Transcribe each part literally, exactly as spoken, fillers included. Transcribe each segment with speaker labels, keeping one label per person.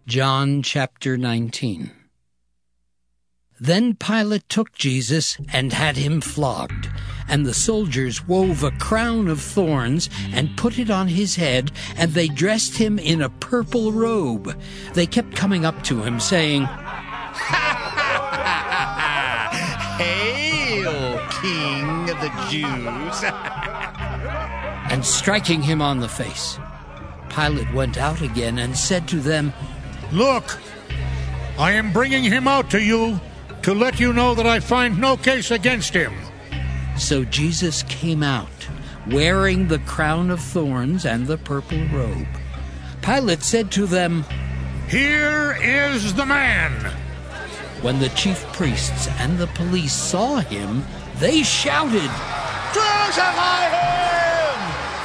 Speaker 1: John chapter nineteen. Then Pilate took Jesus and had him flogged, and the soldiers wove a crown of thorns and put it on his head, and they dressed him in a purple robe. They kept coming up to him, saying,
Speaker 2: "Hail, King of the Jews!"
Speaker 1: and striking him on the face. Pilate went out again and said to them,
Speaker 3: "Look, I am bringing him out to you to let you know that I find no case against him."
Speaker 1: So Jesus came out, wearing the crown of thorns and the purple robe. Pilate said to them,
Speaker 3: "Here is the man."
Speaker 1: When the chief priests and the police saw him, they shouted,
Speaker 2: "Crucify him!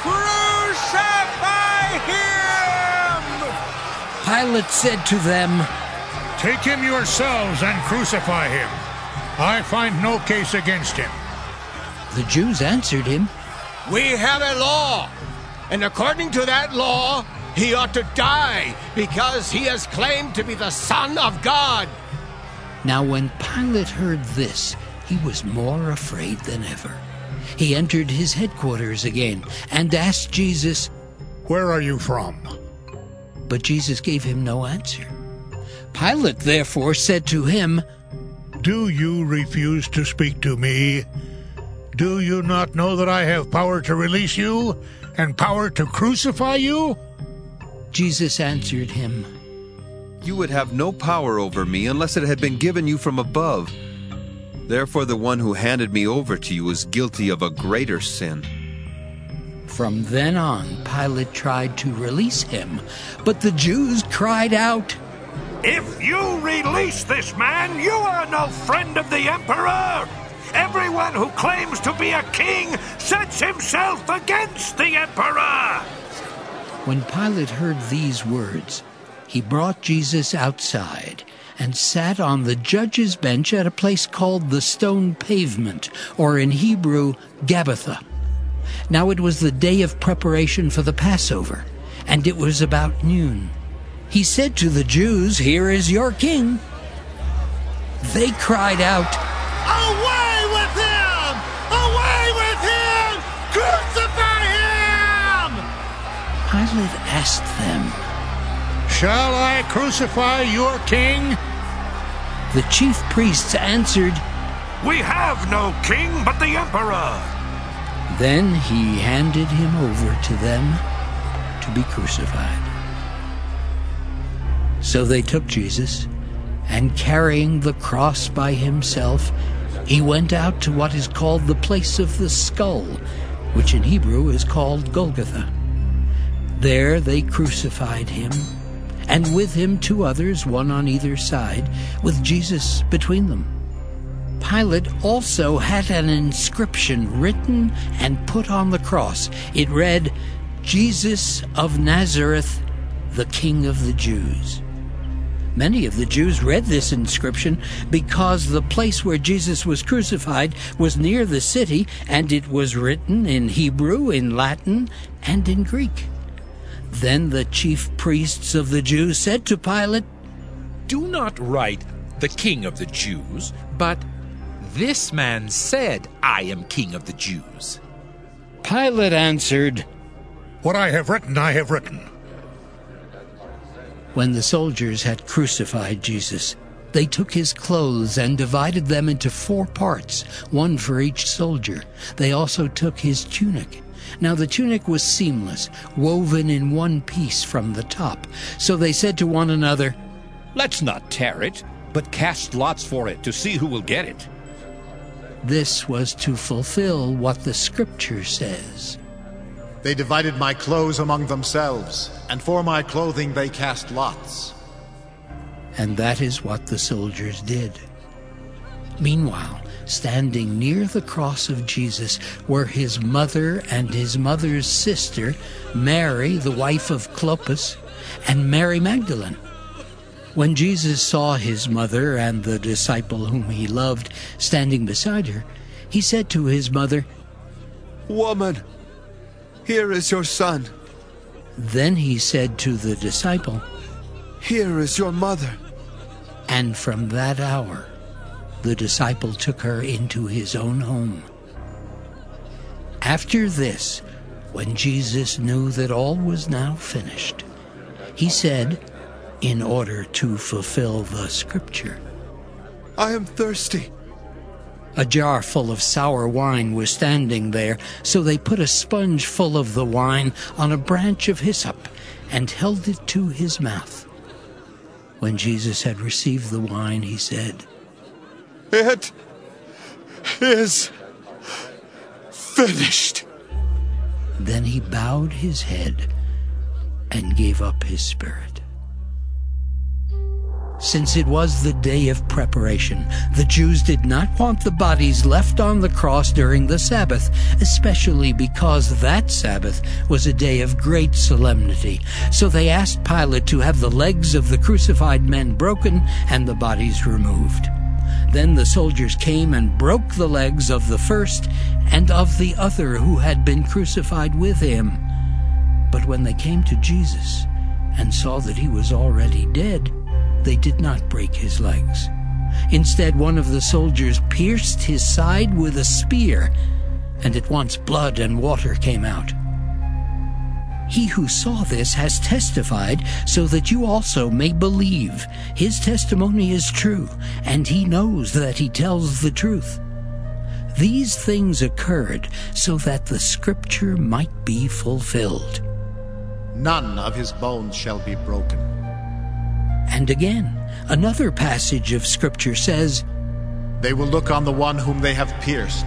Speaker 2: Crucify him!"
Speaker 1: Pilate said to them,
Speaker 3: "Take him yourselves and crucify him. I find no case against him."
Speaker 1: The Jews answered him,
Speaker 2: "We have a law, and according to that law, he ought to die because he has claimed to be the Son of God."
Speaker 1: Now when Pilate heard this, he was more afraid than ever. He entered his headquarters again and asked Jesus,
Speaker 3: "Where are you from?"
Speaker 1: But Jesus gave him no answer. Pilate therefore said to him,
Speaker 3: "Do you refuse to speak to me? Do you not know that I have power to release you and power to crucify you?"
Speaker 1: Jesus answered him,
Speaker 4: "You would have no power over me unless it had been given you from above. Therefore the one who handed me over to you is guilty of a greater sin."
Speaker 1: From then on, Pilate tried to release him, but the Jews cried out,
Speaker 5: "If you release this man, you are no friend of the emperor. Everyone who claims to be a king sets himself against the emperor."
Speaker 1: When Pilate heard these words, he brought Jesus outside and sat on the judge's bench at a place called the Stone Pavement, or in Hebrew, Gabbatha. Now it was the day of preparation for the Passover, and it was about noon. He said to the Jews, "Here is your king." They cried out,
Speaker 2: "Away with him! Away with him! Crucify him!"
Speaker 1: Pilate asked them,
Speaker 3: "Shall I crucify your king?"
Speaker 1: The chief priests answered,
Speaker 5: "We have no king but the emperor."
Speaker 1: Then he handed him over to them to be crucified. So they took Jesus, and carrying the cross by himself, he went out to what is called the place of the skull, which in Hebrew is called Golgotha. There they crucified him, and with him two others, one on either side, with Jesus between them. Pilate also had an inscription written and put on the cross. It read, "Jesus of Nazareth, the King of the Jews." Many of the Jews read this inscription because the place where Jesus was crucified was near the city, and it was written in Hebrew, in Latin, and in Greek. Then the chief priests of the Jews said to Pilate,
Speaker 6: "Do not write, 'The King of the Jews,' but 'This man said, I am King of the Jews.'"
Speaker 1: Pilate answered,
Speaker 3: "What I have written, I have written."
Speaker 1: When the soldiers had crucified Jesus, they took his clothes and divided them into four parts, one for each soldier. They also took his tunic. Now the tunic was seamless, woven in one piece from the top. So they said to one another,
Speaker 7: "Let's not tear it, but cast lots for it to see who will get it."
Speaker 1: This was to fulfill what the scripture says.
Speaker 8: "They divided my clothes among themselves, and for my clothing they cast lots."
Speaker 1: And that is what the soldiers did. Meanwhile, standing near the cross of Jesus were his mother and his mother's sister, Mary, the wife of Clopas, and Mary Magdalene. When Jesus saw his mother and the disciple whom he loved standing beside her, he said to his mother,
Speaker 4: "Woman, here is your son."
Speaker 1: Then he said to the disciple,
Speaker 4: Here is your mother.
Speaker 1: And from that hour, the disciple took her into his own home. After this, when Jesus knew that all was now finished, he said, in order to fulfill the scripture,
Speaker 4: I am thirsty.
Speaker 1: A jar full of sour wine was standing there, so they put a sponge full of the wine on a branch of hyssop and held it to his mouth. When Jesus had received the wine, he said,
Speaker 4: It is finished.
Speaker 1: Then he bowed his head and gave up his spirit. Since it was the day of preparation, the Jews did not want the bodies left on the cross during the Sabbath, especially because that Sabbath was a day of great solemnity. So they asked Pilate to have the legs of the crucified men broken and the bodies removed. Then the soldiers came and broke the legs of the first and of the other who had been crucified with him. But when they came to Jesus and saw that he was already dead, they did not break his legs. Instead, one of the soldiers pierced his side with a spear, and at once blood and water came out. He who saw this has testified, so that you also may believe. His testimony is true, and he knows that he tells the truth. These things occurred so that the scripture might be fulfilled.
Speaker 8: None of his bones shall be broken.
Speaker 1: And again, another passage of Scripture says,
Speaker 8: They will look on the one whom they have pierced.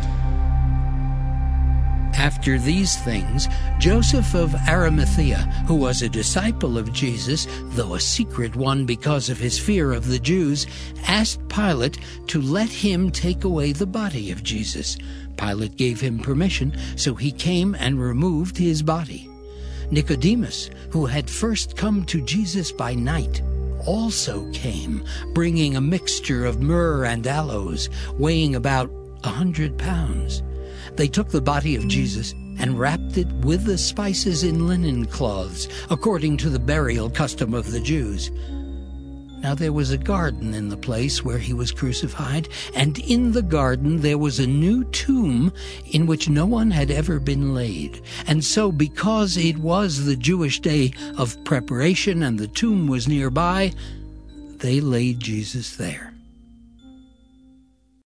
Speaker 1: After these things, Joseph of Arimathea, who was a disciple of Jesus, though a secret one because of his fear of the Jews, asked Pilate to let him take away the body of Jesus. Pilate gave him permission, so he came and removed his body. Nicodemus, who had first come to Jesus by night, also came, bringing a mixture of myrrh and aloes, weighing about a hundred pounds. They took the body of Jesus and wrapped it with the spices in linen cloths, according to the burial custom of the Jews. Now there was a garden in the place where he was crucified, and in the garden there was a new tomb in which no one had ever been laid. And so, because it was the Jewish day of preparation and the tomb was nearby, they laid Jesus there.